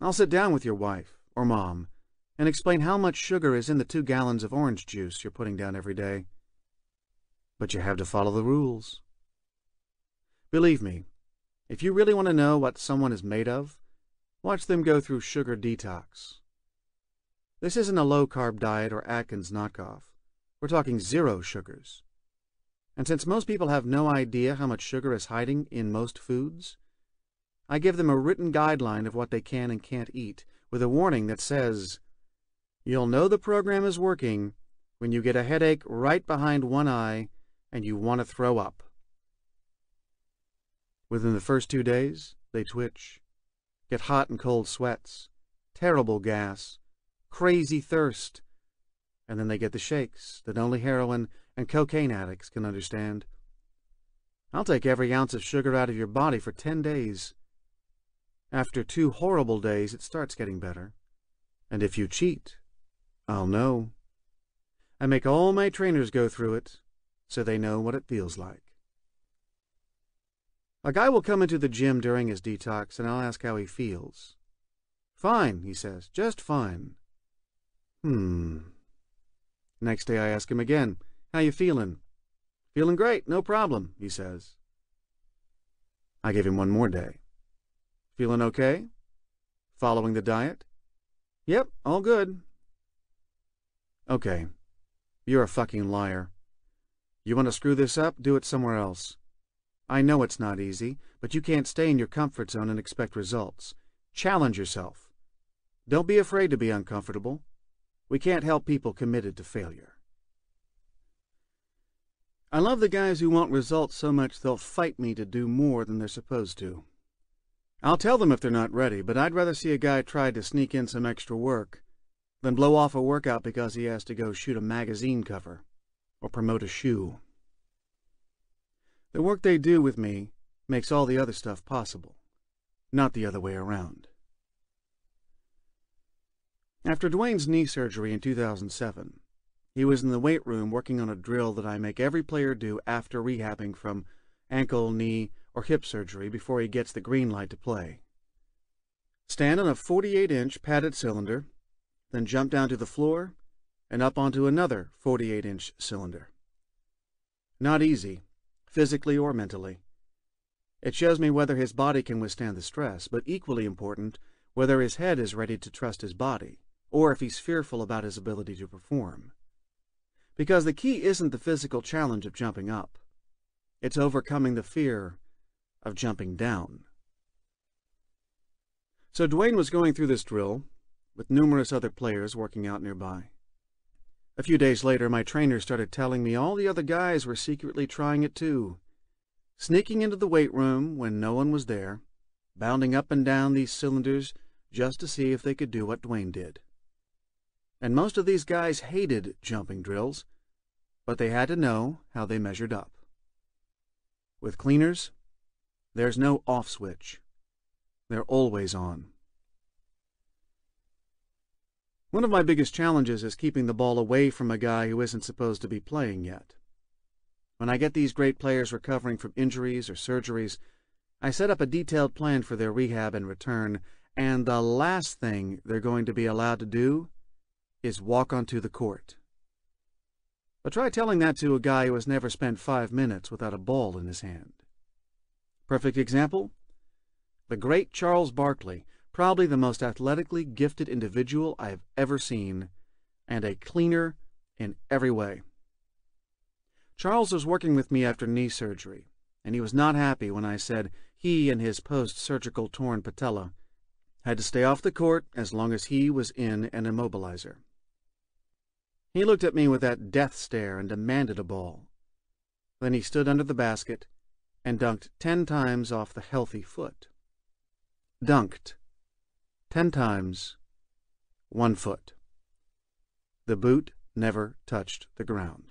I'll sit down with your wife or mom and explain how much sugar is in the 2 gallons of orange juice you're putting down every day. But you have to follow the rules. Believe me, if you really want to know what someone is made of, watch them go through sugar detox. This isn't a low-carb diet or Atkins knockoff. We're talking 0 sugars. And since most people have no idea how much sugar is hiding in most foods, I give them a written guideline of what they can and can't eat, with a warning that says, "You'll know the program is working when you get a headache right behind one eye and you want to throw up." Within the first 2 days, they twitch, get hot and cold sweats, terrible gas, crazy thirst, and then they get the shakes that only heroin and cocaine addicts can understand. I'll take every ounce of sugar out of your body for 10 days. After 2 horrible days, it starts getting better. And if you cheat, I'll know. I make all my trainers go through it, so they know what it feels like. A guy will come into the gym during his detox, and I'll ask how he feels. "Fine," he says, "just fine." Next day I ask him again, "How you feeling?" "Feeling great, no problem," he says. I give him one more day. "Feeling okay? Following the diet?" "Yep, all good." "Okay, you're a fucking liar. You want to screw this up? Do it somewhere else. I know it's not easy, but you can't stay in your comfort zone and expect results. Challenge yourself. Don't be afraid to be uncomfortable. We can't help people committed to failure." I love the guys who want results so much they'll fight me to do more than they're supposed to. I'll tell them if they're not ready, but I'd rather see a guy try to sneak in some extra work than blow off a workout because he has to go shoot a magazine cover or promote a shoe. The work they do with me makes all the other stuff possible, not the other way around. After Dwayne's knee surgery in 2007, he was in the weight room working on a drill that I make every player do after rehabbing from ankle, knee, or hip surgery before he gets the green light to play. Stand on a 48-inch padded cylinder, then jump down to the floor and up onto another 48-inch cylinder. Not easy, physically or mentally. It shows me whether his body can withstand the stress, but equally important, whether his head is ready to trust his body, or if he's fearful about his ability to perform. Because the key isn't the physical challenge of jumping up. It's overcoming the fear of jumping down. So Dwayne was going through this drill, with numerous other players working out nearby. A few days later, my trainer started telling me all the other guys were secretly trying it too, sneaking into the weight room when no one was there, bounding up and down these cylinders just to see if they could do what Dwayne did. And most of these guys hated jumping drills, but they had to know how they measured up. With cleaners, there's no off switch. They're always on. One of my biggest challenges is keeping the ball away from a guy who isn't supposed to be playing yet. When I get these great players recovering from injuries or surgeries, I set up a detailed plan for their rehab and return, and the last thing they're going to be allowed to do is walk onto the court. But try telling that to a guy who has never spent 5 minutes without a ball in his hand. Perfect example? The great Charles Barkley, probably the most athletically gifted individual I have ever seen, and a cleaner in every way. Charles was working with me after knee surgery, and he was not happy when I said he and his post-surgical torn patella had to stay off the court as long as he was in an immobilizer. He looked at me with that death stare and demanded a ball. Then he stood under the basket and dunked 10 times off the healthy foot. Dunked 10 times, 1 foot. The boot never touched the ground.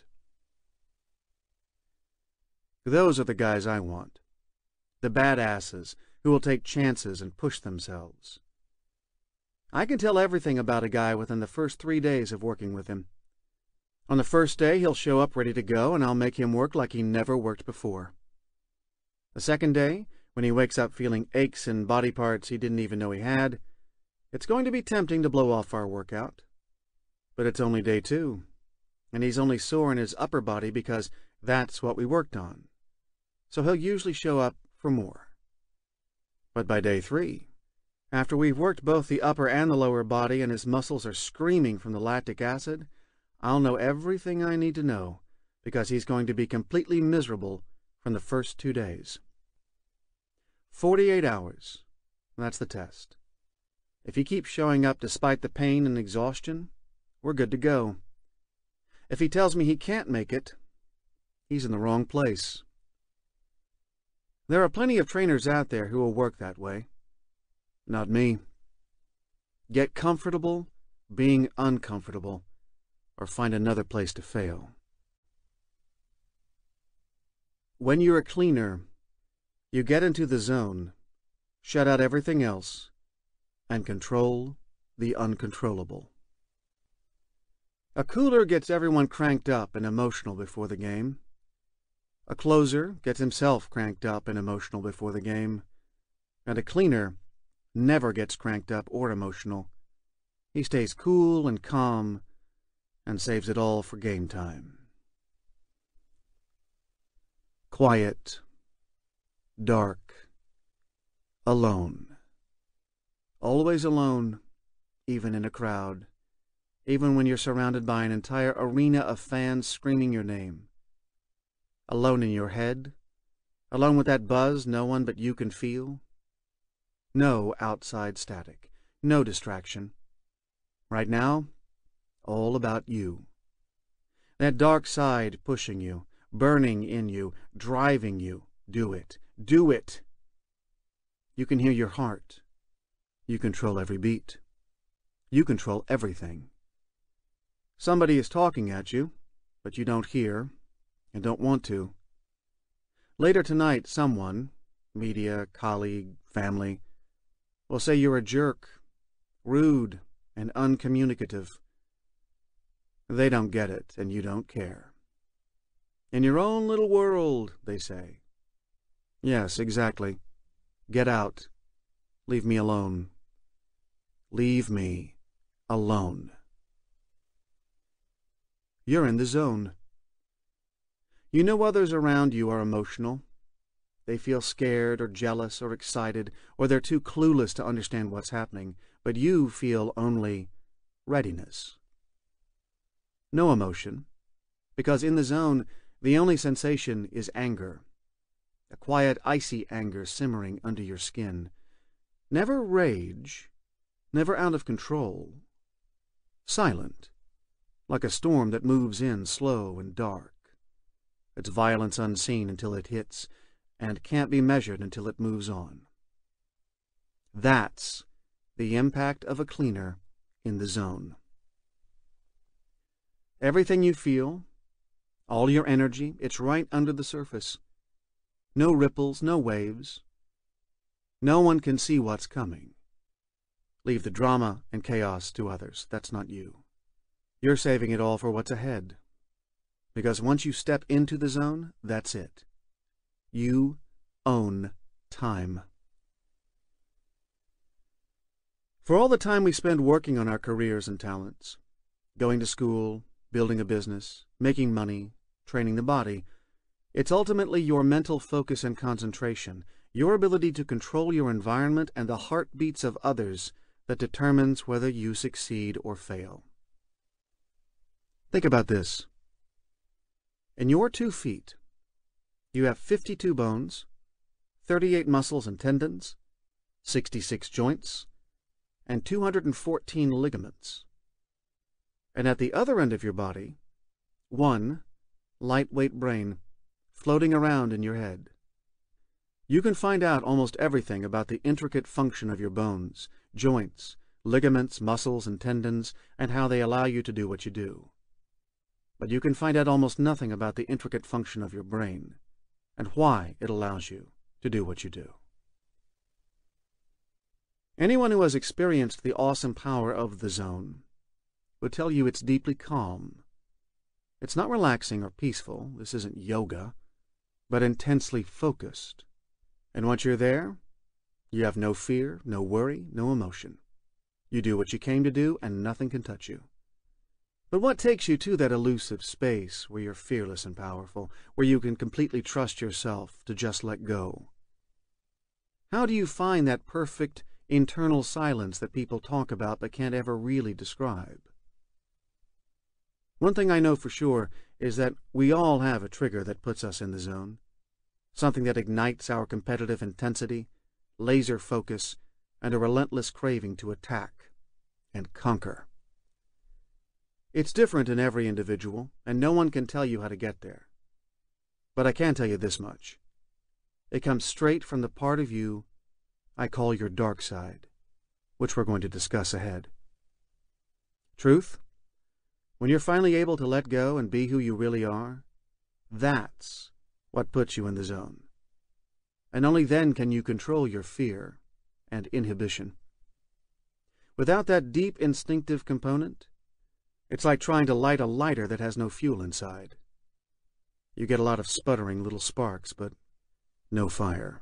Those are the guys I want. The badasses who will take chances and push themselves. I can tell everything about a guy within the first 3 days of working with him. On the first day, he'll show up ready to go, and I'll make him work like he never worked before. The second day, when he wakes up feeling aches in body parts he didn't even know he had, It's going to be tempting to blow off our workout, but it's only day 2, and he's only sore in his upper body because that's what we worked on. So he'll usually show up for more. But by day 3, after we've worked both the upper and the lower body and his muscles are screaming from the lactic acid, I'll know everything I need to know because he's going to be completely miserable from the first 2 days. 48 hours. That's the test. If he keeps showing up despite the pain and exhaustion, we're good to go. If he tells me he can't make it, he's in the wrong place. There are plenty of trainers out there who will work that way. Not me. Get comfortable being uncomfortable, or find another place to fail. When you're a cleaner, you get into the zone, shut out everything else, and control the uncontrollable. A cooler gets everyone cranked up and emotional before the game. A closer gets himself cranked up and emotional before the game. And a cleaner never gets cranked up or emotional. He stays cool and calm and saves it all for game time. Quiet, dark, alone. Always alone, even in a crowd, even when you're surrounded by an entire arena of fans screaming your name. Alone in your head, alone with that buzz no one but you can feel. No outside static, no distraction. Right now, all about you. That dark side pushing you, burning in you, driving you. Do it. Do it. You can hear your heart. You control every beat. You control everything. Somebody is talking at you, but you don't hear and don't want to. Later tonight, someone, media, colleague, family, will say you're a jerk, rude, and uncommunicative. They don't get it, and you don't care. In your own little world, they say. Yes, exactly. Get out. Leave me alone. Leave me alone. You're in the zone. You know others around you are emotional. They feel scared or jealous or excited, or they're too clueless to understand what's happening, but you feel only readiness. No emotion, because in the zone, the only sensation is anger. A quiet, icy anger simmering under your skin. Never rage, never out of control. Silent, like a storm that moves in slow and dark. Its violence unseen until it hits, and can't be measured until it moves on. That's the impact of a cleaner in the zone. Everything you feel, all your energy, it's right under the surface. No ripples, no waves. No one can see what's coming. Leave the drama and chaos to others. That's not you. You're saving it all for what's ahead. Because once you step into the zone, that's it. You own time. For all the time we spend working on our careers and talents, going to school, building a business, making money, training the body, it's ultimately your mental focus and concentration, your ability to control your environment and the heartbeats of others that determines whether you succeed or fail. Think about this. In your 2 feet, you have 52 bones, 38 muscles and tendons, 66 joints, and 214 ligaments. And at the other end of your body, 1 lightweight brain floating around in your head. You can find out almost everything about the intricate function of your bones, joints, ligaments, muscles, and tendons, and how they allow you to do what you do. But you can find out almost nothing about the intricate function of your brain, and why it allows you to do what you do. Anyone who has experienced the awesome power of the zone would tell you it's deeply calm. It's not relaxing or peaceful, this isn't yoga, but intensely focused. And once you're there, you have no fear, no worry, no emotion. You do what you came to do, and nothing can touch you. But what takes you to that elusive space where you're fearless and powerful, where you can completely trust yourself to just let go? How do you find that perfect internal silence that people talk about but can't ever really describe? One thing I know for sure is that we all have a trigger that puts us in the zone, something that ignites our competitive intensity, laser focus, and a relentless craving to attack and conquer. It's different in every individual, and no one can tell you how to get there. But I can tell you this much. It comes straight from the part of you I call your dark side, which we're going to discuss ahead. Truth? When you're finally able to let go and be who you really are, that's what puts you in the zone. And only then can you control your fear and inhibition. Without that deep instinctive component, it's like trying to light a lighter that has no fuel inside. You get a lot of sputtering little sparks, but no fire.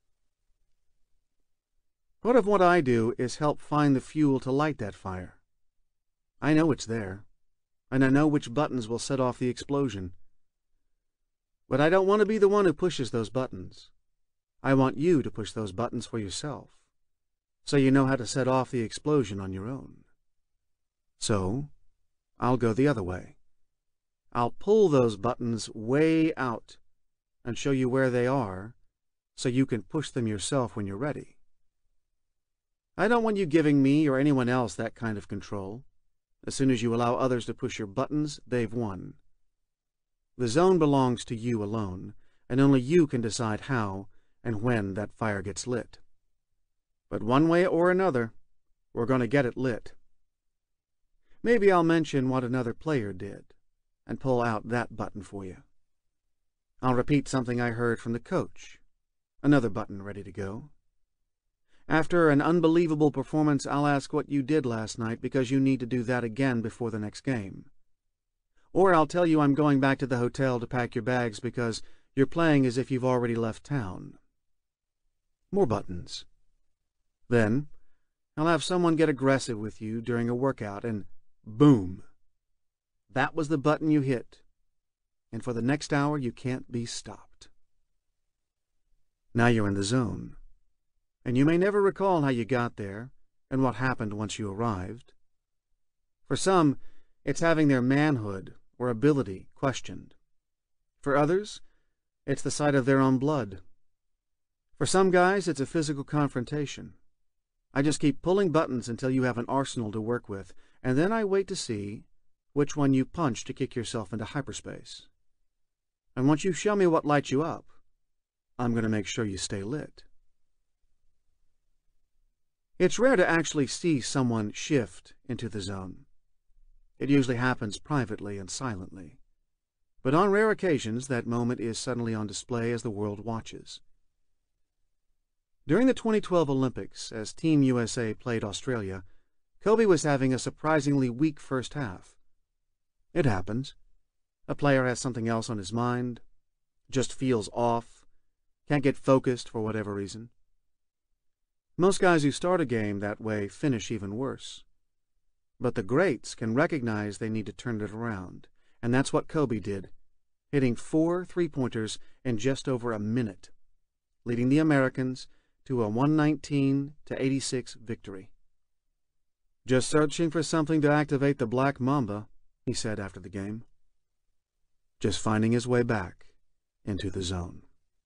Part of what I do is help find the fuel to light that fire. I know it's there, and I know which buttons will set off the explosion. But I don't want to be the one who pushes those buttons. I want you to push those buttons for yourself, so you know how to set off the explosion on your own. So, I'll go the other way. I'll pull those buttons way out and show you where they are so you can push them yourself when you're ready. I don't want you giving me or anyone else that kind of control. As soon as you allow others to push your buttons, they've won. The zone belongs to you alone, and only you can decide how and when that fire gets lit. But one way or another, we're going to get it lit. Maybe I'll mention what another player did and pull out that button for you. I'll repeat something I heard from the coach. Another button ready to go. After an unbelievable performance, I'll ask what you did last night because you need to do that again before the next game. Or I'll tell you I'm going back to the hotel to pack your bags because you're playing as if you've already left town. More buttons. Then, I'll have someone get aggressive with you during a workout and boom! That was the button you hit. And for the next hour, you can't be stopped. Now you're in the zone. And you may never recall how you got there and what happened once you arrived. For some, it's having their manhood or ability questioned. For others, it's the sight of their own blood. For some guys, it's a physical confrontation. I just keep pulling buttons until you have an arsenal to work with, and then I wait to see which one you punch to kick yourself into hyperspace. And once you show me what lights you up, I'm going to make sure you stay lit. It's rare to actually see someone shift into the zone. It usually happens privately and silently. But on rare occasions, that moment is suddenly on display as the world watches. During the 2012 Olympics, as Team USA played Australia, Kobe was having a surprisingly weak first half. It happens. A player has something else on his mind, just feels off, can't get focused for whatever reason. Most guys who start a game that way finish even worse. But the greats can recognize they need to turn it around, and that's what Kobe did, hitting 4 three-pointers in just over a minute, leading the Americans to a 119-86 victory. "Just searching for something to activate the Black Mamba," he said after the game. Just finding his way back into the zone.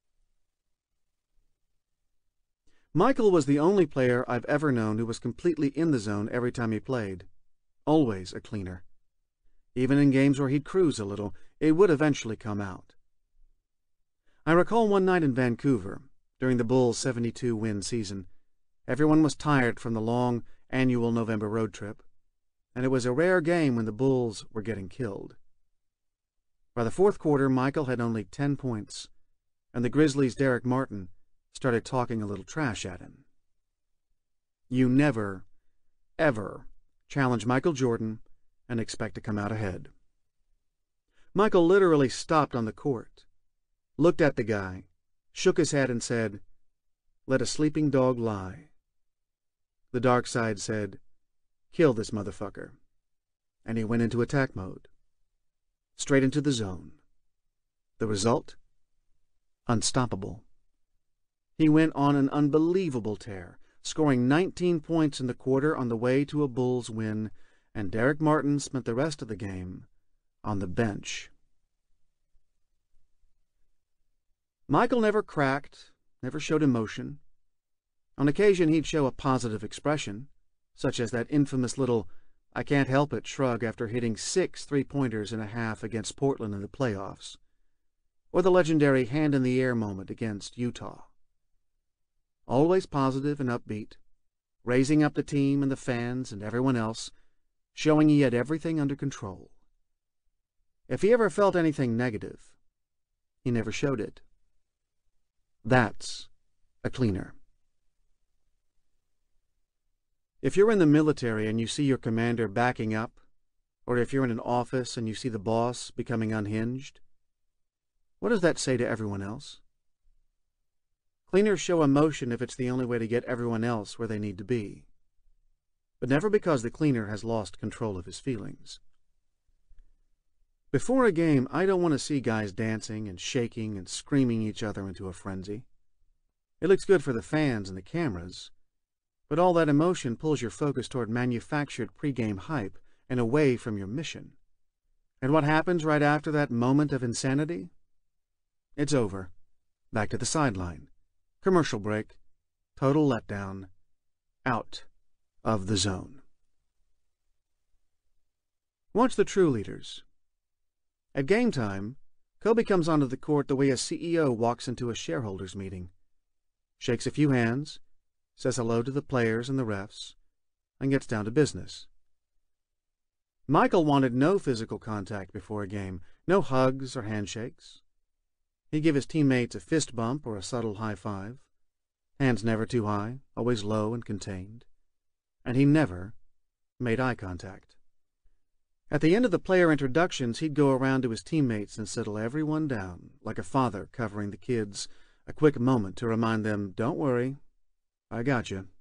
Michael was the only player I've ever known who was completely in the zone every time he played. Always a cleaner. Even in games where he'd cruise a little, it would eventually come out. I recall one night in Vancouver, during the Bulls' 72-win season. Everyone was tired from the long annual November road trip, and it was a rare game when the Bulls were getting killed. By the fourth quarter, Michael had only 10 points, and the Grizzlies' Derek Martin started talking a little trash at him. You never, ever challenge Michael Jordan and expect to come out ahead. Michael literally stopped on the court, looked at the guy, shook his head and said, "Let a sleeping dog lie." The dark side said, Kill this motherfucker. And he went into attack mode. Straight into the zone. The result? Unstoppable. He went on an unbelievable tear, scoring 19 points in the quarter on the way to a Bulls win, and Derek Martin spent the rest of the game on the bench. Michael never cracked, never showed emotion. On occasion he'd show a positive expression, such as that infamous little "I can't help it" shrug after hitting 6 3-pointers in a half against Portland in the playoffs, or the legendary hand-in-the-air moment against Utah. Always positive and upbeat, raising up the team and the fans and everyone else, showing he had everything under control. If he ever felt anything negative, he never showed it. That's a cleaner. If you're in the military and you see your commander backing up, or if you're in an office and you see the boss becoming unhinged, what does that say to everyone else? Cleaners show emotion if it's the only way to get everyone else where they need to be, but never because the cleaner has lost control of his feelings. Before a game, I don't want to see guys dancing and shaking and screaming each other into a frenzy. It looks good for the fans and the cameras, but all that emotion pulls your focus toward manufactured pregame hype and away from your mission. And what happens right after that moment of insanity? It's over. Back to the sideline. Commercial break. Total letdown. Out of the zone. Watch the true leaders. At game time, Kobe comes onto the court the way a CEO walks into a shareholders meeting. Shakes a few hands, says hello to the players and the refs, and gets down to business. Michael wanted no physical contact before a game, no hugs or handshakes. He'd give his teammates a fist bump or a subtle high five, hands never too high, always low and contained, and he never made eye contact. At the end of the player introductions, he'd go around to his teammates and settle everyone down, like a father covering the kids, a quick moment to remind them, "Don't worry, I got you."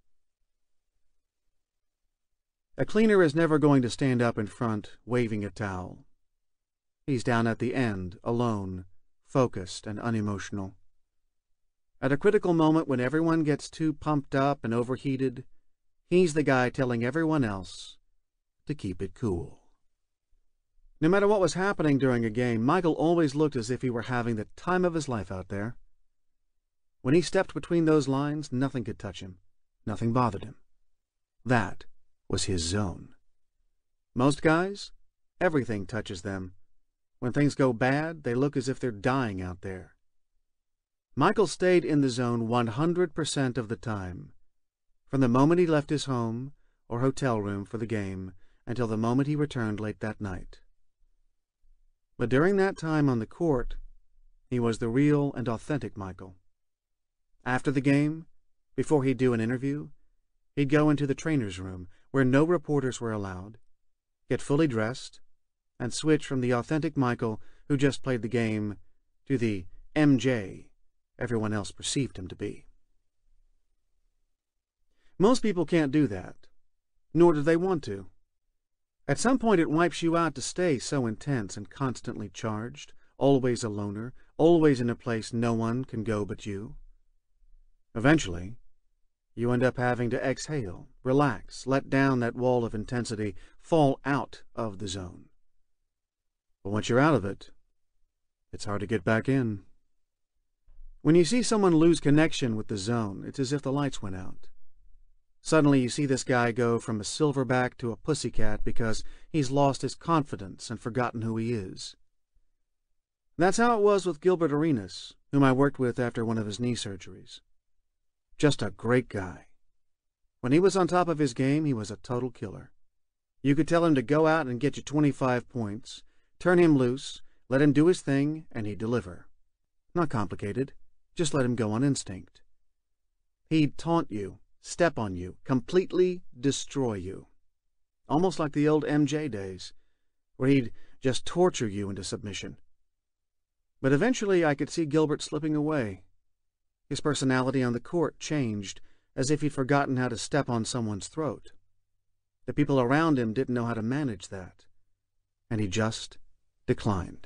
A cleaner is never going to stand up in front, waving a towel. He's down at the end, alone, focused and unemotional. At a critical moment when everyone gets too pumped up and overheated, he's the guy telling everyone else to keep it cool. No matter what was happening during a game, Michael always looked as if he were having the time of his life out there. When he stepped between those lines, nothing could touch him. Nothing bothered him. That was his zone. Most guys, everything touches them. When things go bad, they look as if they're dying out there. Michael stayed in the zone 100% of the time, from the moment he left his home or hotel room for the game until the moment he returned late that night. But during that time on the court, he was the real and authentic Michael. After the game, before he'd do an interview, he'd go into the trainer's room, where no reporters were allowed, get fully dressed, and switch from the authentic Michael who just played the game to the MJ everyone else perceived him to be. Most people can't do that, nor do they want to. At some point it wipes you out to stay so intense and constantly charged, always a loner, always in a place no one can go but you. Eventually, you end up having to exhale, relax, let down that wall of intensity, fall out of the zone. But once you're out of it, it's hard to get back in. When you see someone lose connection with the zone, it's as if the lights went out. Suddenly you see this guy go from a silverback to a pussycat because he's lost his confidence and forgotten who he is. That's how it was with Gilbert Arenas, whom I worked with after one of his knee surgeries. Just a great guy. When he was on top of his game, he was a total killer. You could tell him to go out and get you 25 points, turn him loose, let him do his thing, and he'd deliver. Not complicated, just let him go on instinct. He'd taunt you, step on you, completely destroy you. Almost like the old MJ days, where he'd just torture you into submission. But eventually I could see Gilbert slipping away. His personality on the court changed, as if he'd forgotten how to step on someone's throat. The people around him didn't know how to manage that, and he just declined.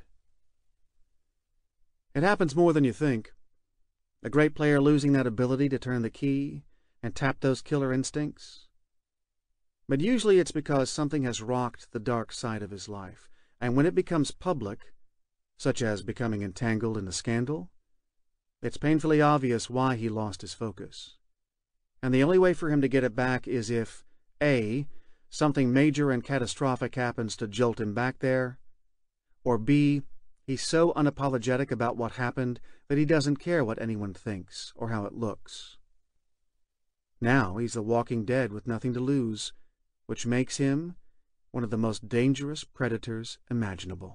It happens more than you think. A great player losing that ability to turn the key and tap those killer instincts. But usually it's because something has rocked the dark side of his life, and when it becomes public, such as becoming entangled in a scandal, it's painfully obvious why he lost his focus. And the only way for him to get it back is if A, something major and catastrophic happens to jolt him back there, or B, he's so unapologetic about what happened that he doesn't care what anyone thinks or how it looks. Now he's the walking dead with nothing to lose, which makes him one of the most dangerous predators imaginable.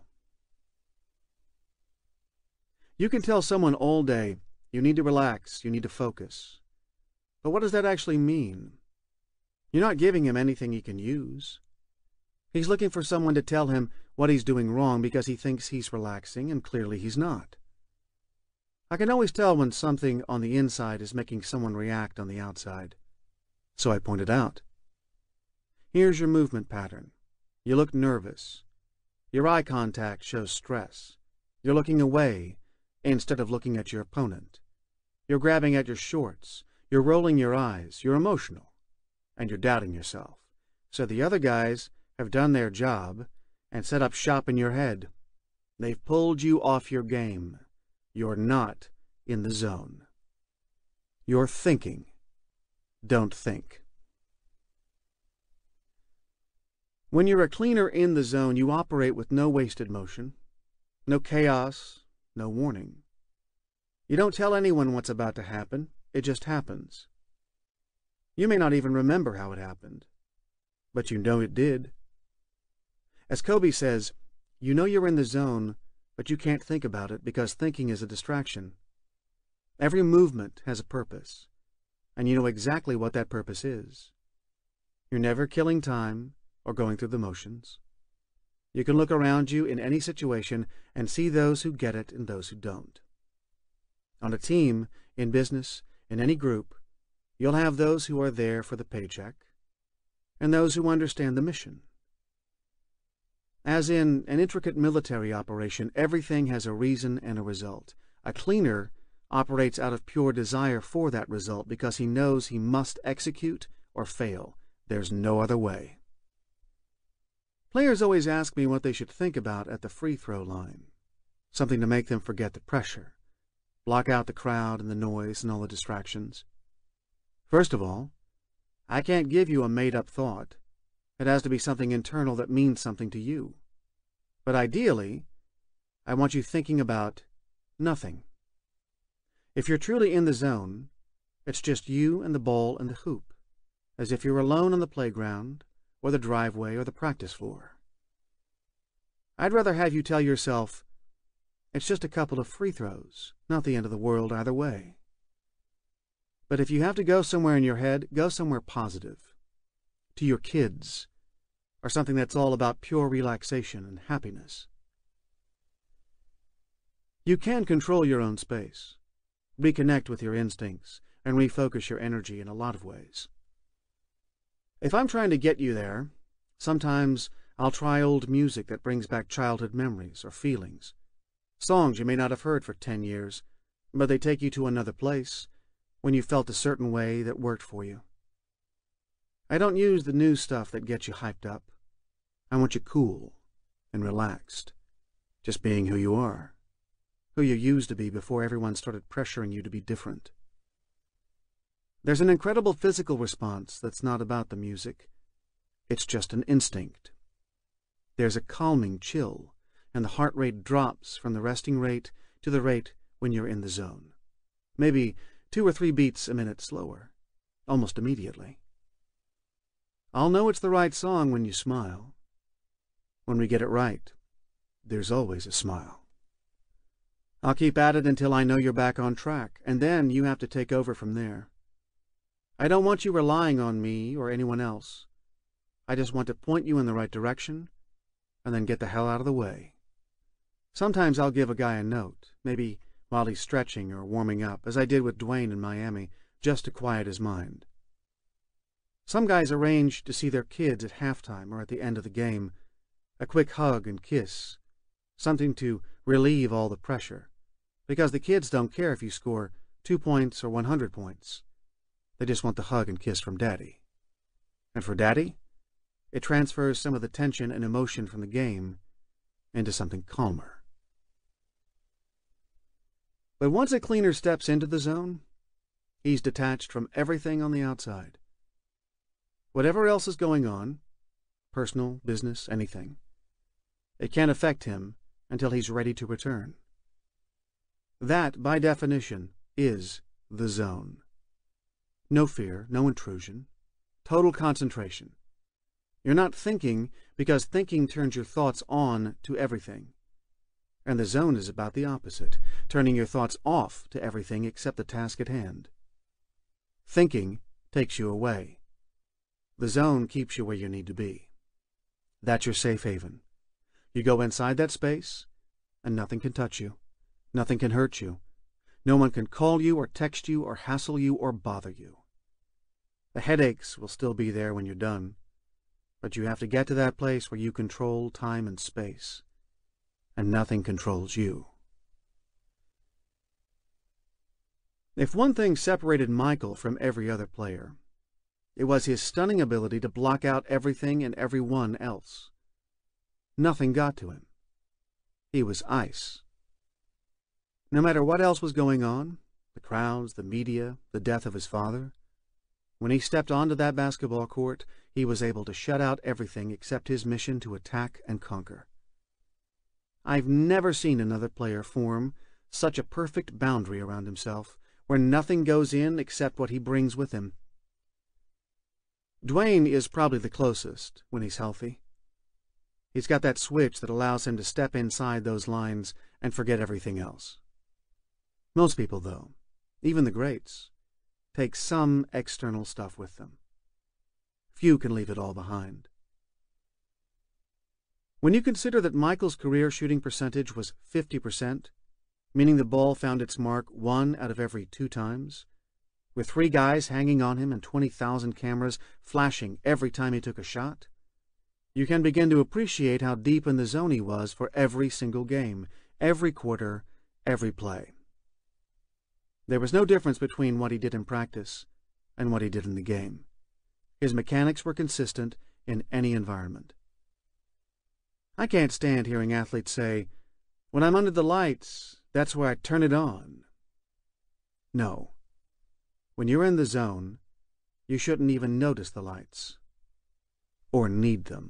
You can tell someone all day, you need to relax, you need to focus. But what does that actually mean? You're not giving him anything he can use. He's looking for someone to tell him what he's doing wrong because he thinks he's relaxing, and clearly he's not. I can always tell when something on the inside is making someone react on the outside. So I pointed out. Here's your movement pattern. You look nervous. Your eye contact shows stress. You're looking away instead of looking at your opponent. You're grabbing at your shorts. You're rolling your eyes. You're emotional. And you're doubting yourself. So the other guys have done their job and set up shop in your head. They've pulled you off your game. You're not in the zone. You're thinking. Don't think. When you're a cleaner in the zone, you operate with no wasted motion, no chaos, no warning. You don't tell anyone what's about to happen. It just happens. You may not even remember how it happened, but you know it did. As Kobe says, you know you're in the zone, but you can't think about it because thinking is a distraction. Every movement has a purpose, and you know exactly what that purpose is. You're never killing time or going through the motions. You can look around you in any situation and see those who get it and those who don't. On a team, in business, in any group, you'll have those who are there for the paycheck and those who understand the mission. As in an intricate military operation, everything has a reason and a result. A cleaner operates out of pure desire for that result because he knows he must execute or fail. There's no other way. Players always ask me what they should think about at the free throw line. Something to make them forget the pressure, block out the crowd and the noise and all the distractions. First of all, I can't give you a made-up thought. It has to be something internal that means something to you. But ideally, I want you thinking about nothing. If you're truly in the zone, it's just you and the ball and the hoop, as if you're alone on the playground or the driveway or the practice floor. I'd rather have you tell yourself, it's just a couple of free throws, not the end of the world either way. But if you have to go somewhere in your head, go somewhere positive. To your kids, or something that's all about pure relaxation and happiness. You can control your own space, reconnect with your instincts, and refocus your energy in a lot of ways. If I'm trying to get you there, sometimes I'll try old music that brings back childhood memories or feelings. Songs you may not have heard for 10 years, but they take you to another place when you felt a certain way that worked for you. I don't use the new stuff that gets you hyped up. I want you cool and relaxed, just being who you are, who you used to be before everyone started pressuring you to be different. There's an incredible physical response that's not about the music. It's just an instinct. There's a calming chill, and the heart rate drops from the resting rate to the rate when you're in the zone. Maybe 2 or 3 beats a minute slower, almost immediately. I'll know it's the right song when you smile. When we get it right, there's always a smile. I'll keep at it until I know you're back on track, and then you have to take over from there. I don't want you relying on me or anyone else. I just want to point you in the right direction, and then get the hell out of the way. Sometimes I'll give a guy a note, maybe while he's stretching or warming up, as I did with Dwayne in Miami, just to quiet his mind. Some guys arrange to see their kids at halftime or at the end of the game. A quick hug and kiss, something to relieve all the pressure, because the kids don't care if you score 2 points or 100 points. They just want the hug and kiss from Daddy. And for Daddy, it transfers some of the tension and emotion from the game into something calmer. But once a cleaner steps into the zone, he's detached from everything on the outside. Whatever else is going on, personal, business, anything, it can't affect him until he's ready to return. That, by definition, is the zone. No fear, no intrusion, total concentration. You're not thinking because thinking turns your thoughts on to everything. And the zone is about the opposite, turning your thoughts off to everything except the task at hand. Thinking takes you away. The zone keeps you where you need to be. That's your safe haven. You go inside that space, and nothing can touch you. Nothing can hurt you. No one can call you or text you or hassle you or bother you. The headaches will still be there when you're done, but you have to get to that place where you control time and space, and nothing controls you. If one thing separated Michael from every other player, it was his stunning ability to block out everything and everyone else. Nothing got to him. He was ice. No matter what else was going on, the crowds, the media, the death of his father, when he stepped onto that basketball court, he was able to shut out everything except his mission to attack and conquer. I've never seen another player form such a perfect boundary around himself, where nothing goes in except what he brings with him. Dwayne is probably the closest when he's healthy. He's got that switch that allows him to step inside those lines and forget everything else. Most people, though, even the greats, take some external stuff with them. Few can leave it all behind. When you consider that Michael's career shooting percentage was 50%, meaning the ball found its mark 1 out of every 2 times, with 3 guys hanging on him and 20,000 cameras flashing every time he took a shot, you can begin to appreciate how deep in the zone he was for every single game, every quarter, every play. There was no difference between what he did in practice and what he did in the game. His mechanics were consistent in any environment. I can't stand hearing athletes say, "When I'm under the lights, that's where I turn it on." No. When you're in the zone, you shouldn't even notice the lights. Or need them.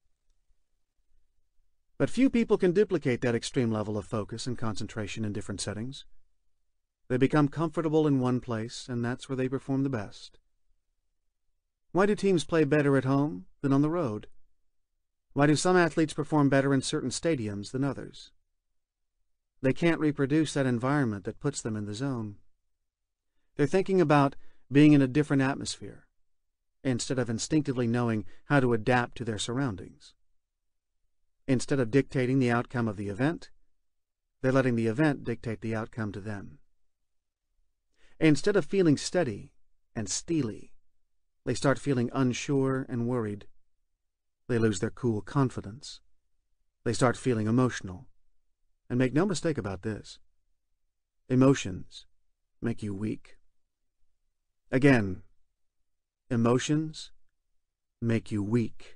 But few people can duplicate that extreme level of focus and concentration in different settings. They become comfortable in one place, and that's where they perform the best. Why do teams play better at home than on the road? Why do some athletes perform better in certain stadiums than others? They can't reproduce that environment that puts them in the zone. They're thinking about being in a different atmosphere, instead of instinctively knowing how to adapt to their surroundings. Instead of dictating the outcome of the event, they're letting the event dictate the outcome to them. Instead of feeling steady and steely, they start feeling unsure and worried. They lose their cool confidence. They start feeling emotional. And make no mistake about this, emotions make you weak. Again, emotions make you weak.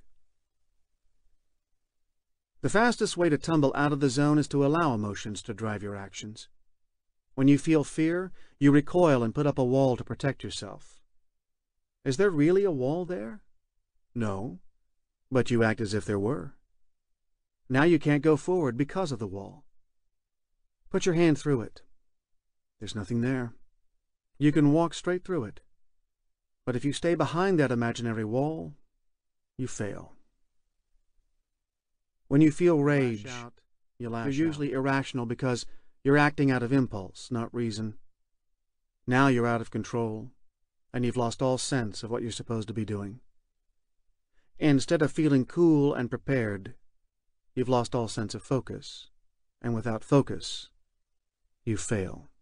The fastest way to tumble out of the zone is to allow emotions to drive your actions. When you feel fear, you recoil and put up a wall to protect yourself. Is there really a wall there? No, but you act as if there were. Now you can't go forward because of the wall. Put your hand through it. There's nothing there. You can walk straight through it. But if you stay behind that imaginary wall, you fail. When you feel rage, you're usually irrational because you're acting out of impulse, not reason. Now you're out of control, and you've lost all sense of what you're supposed to be doing. Instead of feeling cool and prepared, you've lost all sense of focus, and without focus, you fail.